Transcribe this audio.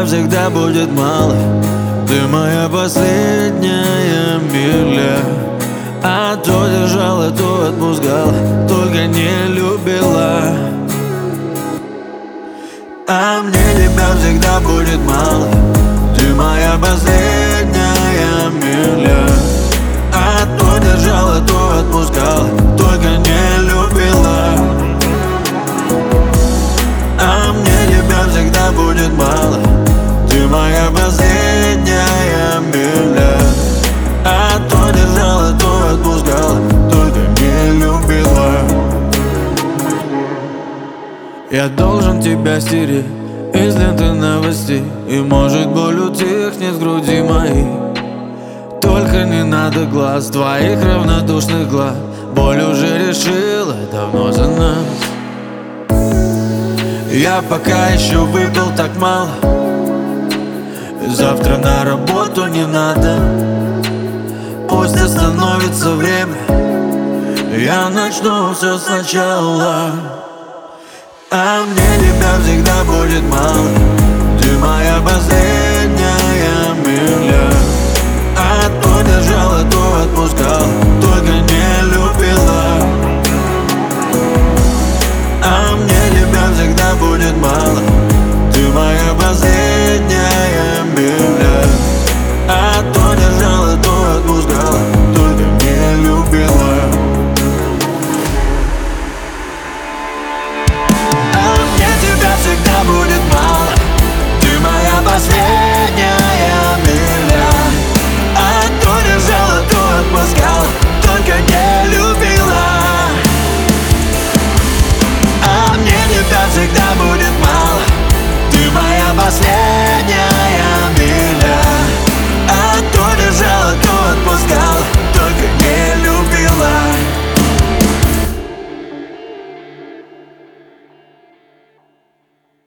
тебя всегда будет мало. Ты моя последняя миля. А то держала, то отпускала, только не любила. А мне тебя всегда будет мало. Ты моя последняя миля. А то держала, то отпускала, только не любила. А мне тебя всегда будет мало. Ты моя последняя миля. А то держала, то отпускала, только не любила. Я должен тебя стереть из ленты новостей, и может боль утихнет в груди моей. Только не надо глаз, твоих равнодушных глаз. Боль уже решила давно за нас. Я пока еще выпил так мало. Завтра на работу не надо. Пусть остановится время, я начну все сначала. А мне тебя всегда будет мало. Ты моя последняя миля. А то держала, то отпускала,